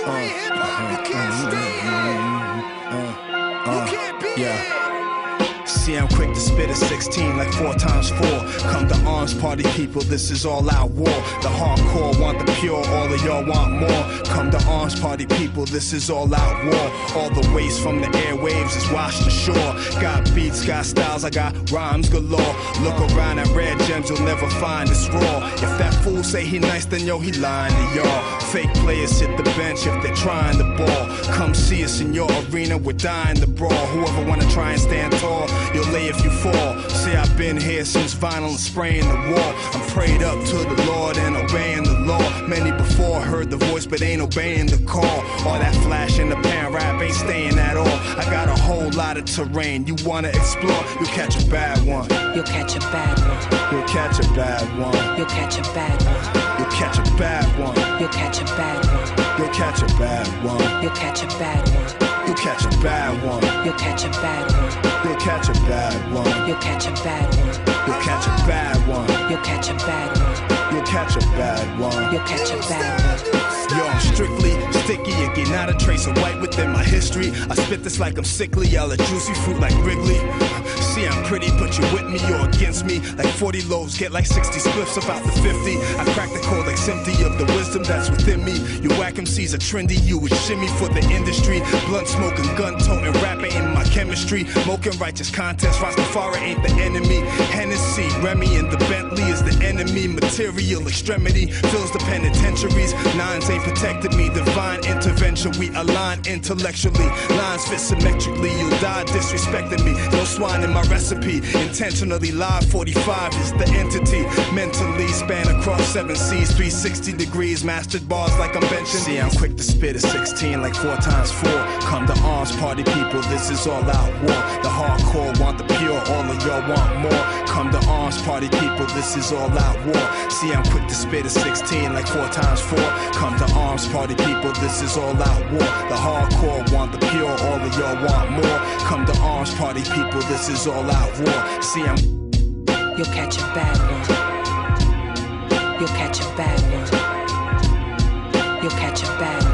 ain't hip hop, you can't stay here. You can't be here. See, I'm quick to spit at 16 like 4 times 4. Come to arms, party people, this is all out war. The hardcore want the pure, all of y'all want more. Come to arms, party people, this is all out war. All the waste from the airwaves is washed ashore. Got beats, got styles, I got rhymes galore. Look around at Red Gems, you'll never find this raw. If that fool say he nice, then yo, he lying to y'all. Fake players hit the bench if they're trying the ball. Come see us in your arena, we're dying to brawl. Whoever wanna try and stand tall, you'll lay if you fall. See, I've been here since vinyl and spraying the wall. I'm prayed up to the Lord and obeying the law. Many before heard the voice but ain't obeying the call. All that flash in the pan rap ain't staying at all. I got a whole lot of terrain. You wanna explore, you'll catch a bad one. You'll catch a bad one. You'll catch a bad one. You'll catch a bad one. You'll catch a bad one. You'll catch a bad one. You'll catch a bad one. You'll catch a bad one. You'll catch a bad one. You'll catch a bad one. You'll catch a bad one. You'll catch a bad one. You'll catch a bad one. You'll catch a bad one. You'll catch a bad one. You'll catch a bad one. Yo, I'm strictly sticky, again, not a trace of white within my history. I spit this like I'm sickly, y'all a juicy fruit like Wrigley. See, I'm pretty, but you with me or against me. Like 40 loaves, get like 60 spliffs about the 50. I crack the code like empty of the wisdom that's within me. You whack MCs are trendy, you would shimmy for the industry. Blunt smoking, gun toting, rapping in my chemistry. Smoking righteous contest, Rastafari ain't the enemy. Hennessy, Remy, and the Bentley is the enemy. Material extremity fills the penitentiaries. Nines ain't protected me, divine intervention. We align intellectually, lines fit symmetrically. You'll die disrespecting me. No swine in my recipe. Intentionally live, 45 is the entity. Mentally span across 7 seas, 360 degrees. Mastered bars like I'm benching. See, I'm quick to spit at 16 like 4 times 4. Come to arms, party people, this is all out war. The hardcore want the pure, all of y'all want more. Come to arms, party people, this is all out war. See, I'm quick to spit at 16 like 4 times 4. Come to arms, party people, this is all out war. The hardcore want the pure, all of y'all want more. Come to arms, party people, this is all out war. See, I'm... You'll catch a bad one. You'll catch a bad one. You'll catch a bad one.